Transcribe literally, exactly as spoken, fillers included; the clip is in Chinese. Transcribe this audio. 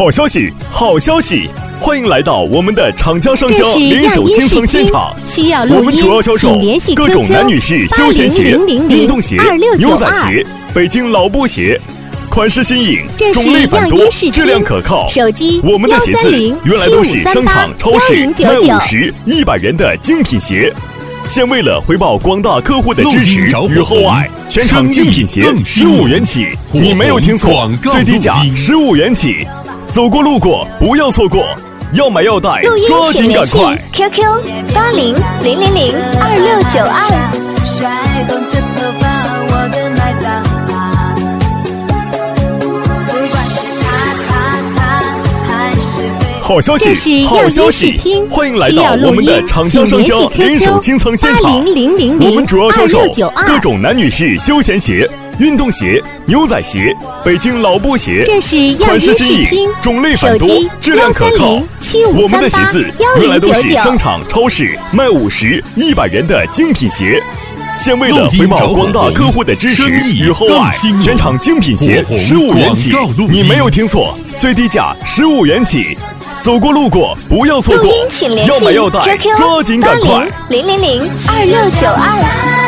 好消息，好消息！欢迎来到我们的厂家商家联手清仓现场。 需要录音， 我们主要销售各种男女士休闲鞋、运动鞋、牛仔鞋、北京老布鞋，款式新颖，种类繁多，质量可靠。 手机我们的鞋子原来都是商场、超市卖五十、一百元的精品鞋。现为了回报广大客户的支持与厚爱，全场精品鞋十五元起，你没有听错，最低价十五元起，走过路过不要错过，要买要带，抓紧赶快 ！Q Q 八零零零零二六九二。 好消息，好消息！欢迎来到我们的厂家商家联手清仓现场。我们主要销售各种男女士休闲鞋、运动鞋、牛仔鞋、北京老布鞋，款式新颖，种类繁多，质量可靠。我们的鞋子原来都是商场、超市卖五十、一百元的精品鞋。现为了回报广大客户的支持与厚爱，全场精品鞋十五元起，你没有听错，最低价十五元起。走过路过不要错过，要买要带，抓紧赶快！ 零零零二六九二。